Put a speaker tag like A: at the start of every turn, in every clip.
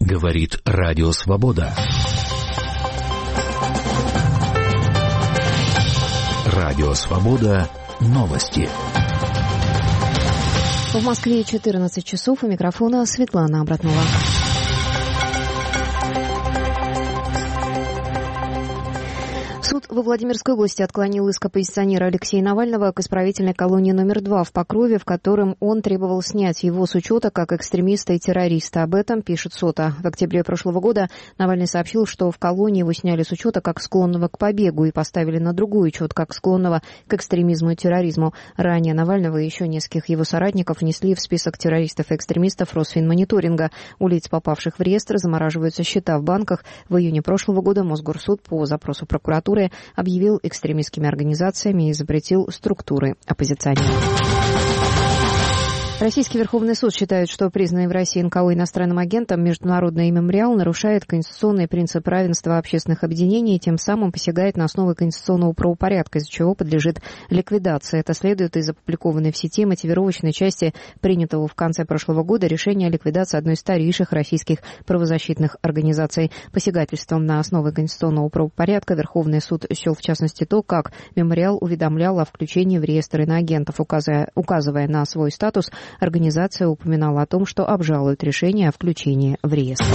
A: Говорит Радио Свобода. Радио Свобода. Новости.
B: В Москве 14 часов. У микрофона Светлана Абратнова. Суд во Владимирской области отклонил иск оппозиционера Алексея Навального к исправительной колонии номер 2 в Покрове, в котором он требовал снять его с учета как экстремиста и террориста. Об этом пишет СОТА. В октябре прошлого года Навальный сообщил, что в колонии его сняли с учета как склонного к побегу и поставили на другой учет как склонного к экстремизму и терроризму. Ранее Навального и еще нескольких его соратников внесли в список террористов и экстремистов Росфинмониторинга. У лиц, попавших в реестр, замораживаются счета в банках. В июне прошлого года Мосгорсуд по запросу прокуратуры объявил экстремистскими организациями и запретил структуры оппозиционеров. Российский Верховный суд считает, что признанный в России НКО иностранным агентом Международный мемориал нарушает конституционный принцип равенства общественных объединений и тем самым посягает на основы конституционного правопорядка, из-за чего подлежит ликвидации. Это следует из опубликованной в сети мотивировочной части принятого в конце прошлого года решения о ликвидации одной из старейших российских правозащитных организаций. Посягательством на основы конституционного правопорядка Верховный суд счел в частности то, как мемориал уведомлял о включении в реестр иноагентов, указывая на свой статус. Организация упоминала о том, что обжалует решение о включении в реестр.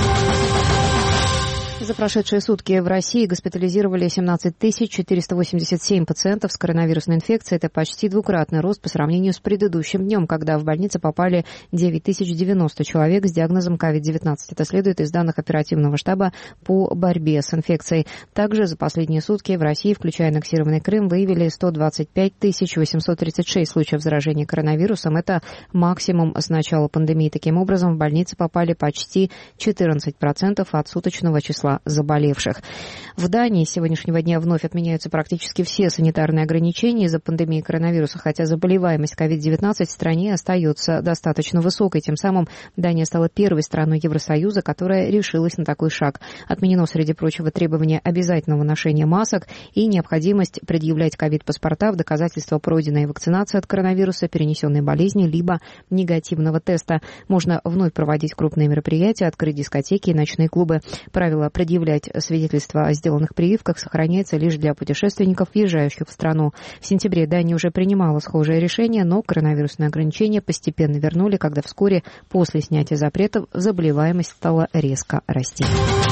B: За прошедшие сутки в России госпитализировали 17 487 пациентов с коронавирусной инфекцией. Это почти двукратный рост по сравнению с предыдущим днем, когда в больницы попали 9090 человек с диагнозом COVID-19. Это следует из данных оперативного штаба по борьбе с инфекцией. Также за последние сутки в России, включая аннексированный Крым, выявили 125 836 случаев заражения коронавирусом. Это максимум с начала пандемии. Таким образом, в больницы попали почти 14% от суточного числа заболевших. В Дании с сегодняшнего дня вновь отменяются практически все санитарные ограничения из-за пандемии коронавируса, хотя заболеваемость COVID-19 в стране остается достаточно высокой. Тем самым Дания стала первой страной Евросоюза, которая решилась на такой шаг. Отменено, среди прочего, требование обязательного ношения масок и необходимость предъявлять COVID-паспорта в доказательство пройденной вакцинации от коронавируса, перенесенной болезни, либо негативного теста. Можно вновь проводить крупные мероприятия, открыть дискотеки и ночные клубы. Правила предъявлять свидетельства о сделанных прививках сохраняется лишь для путешественников, въезжающих в страну. В сентябре Дания уже принимала схожее решение, но коронавирусные ограничения постепенно вернули, когда вскоре после снятия запретов заболеваемость стала резко расти.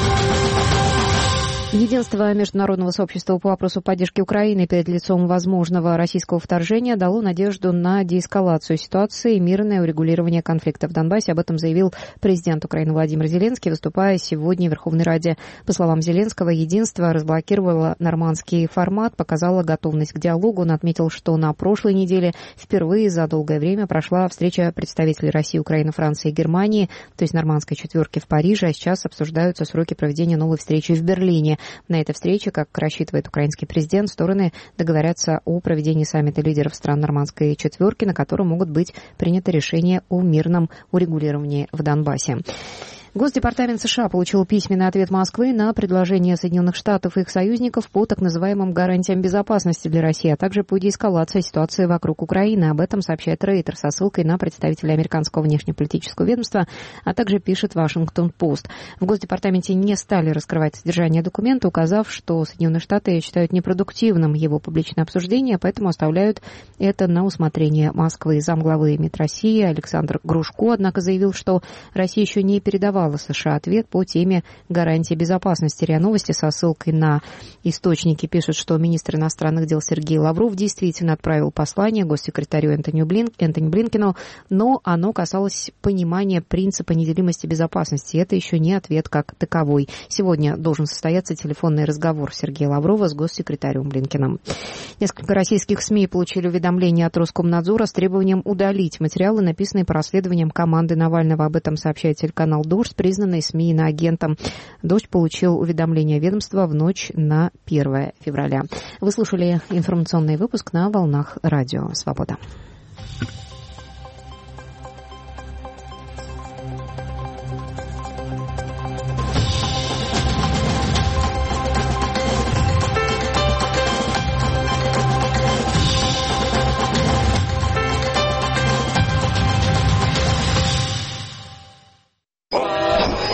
B: Единство международного сообщества по вопросу поддержки Украины перед лицом возможного российского вторжения дало надежду на деэскалацию ситуации и мирное урегулирование конфликта в Донбассе. Об этом заявил президент Украины Владимир Зеленский, выступая сегодня в Верховной Раде. По словам Зеленского, единство разблокировало нормандский формат, показало готовность к диалогу. Он отметил, что на прошлой неделе впервые за долгое время прошла встреча представителей России, Украины, Франции и Германии, то есть нормандской четверки в Париже, а сейчас обсуждаются сроки проведения новой встречи в Берлине. На этой встрече, как рассчитывает украинский президент, стороны договорятся о проведении саммита лидеров стран нормандской четверки, на котором могут быть приняты решения о мирном урегулировании в Донбассе. Госдепартамент США получил письменный ответ Москвы на предложение Соединенных Штатов и их союзников по так называемым гарантиям безопасности для России, а также по деэскалации ситуации вокруг Украины. Об этом сообщает Рейтер со ссылкой на представителя американского внешнеполитического ведомства, а также пишет Вашингтон-Пост. В Госдепартаменте не стали раскрывать содержание документа, указав, что Соединенные Штаты считают непродуктивным его публичное обсуждение, поэтому оставляют это на усмотрение Москвы. Замглавы МИД России Александр Грушко, однако, заявил, что Россия еще не передавала США ответ по теме гарантии безопасности. РИА Новости со ссылкой на источники пишут, что министр иностранных дел Сергей Лавров действительно отправил послание госсекретарю Энтони Блинкену, но оно касалось понимания принципа неделимости безопасности. Это еще не ответ как таковой. Сегодня должен состояться телефонный разговор Сергея Лаврова с госсекретарем Блинкеном. Несколько российских СМИ получили уведомление от Роскомнадзора с требованием удалить материалы, написанные по расследованиям команды Навального. Об этом сообщает телеканал «Дождь», признанный СМИ иноагентом. «Дождь» получил уведомление ведомства в ночь на 1 февраля. Вы слушали информационный выпуск на волнах Радио Свобода.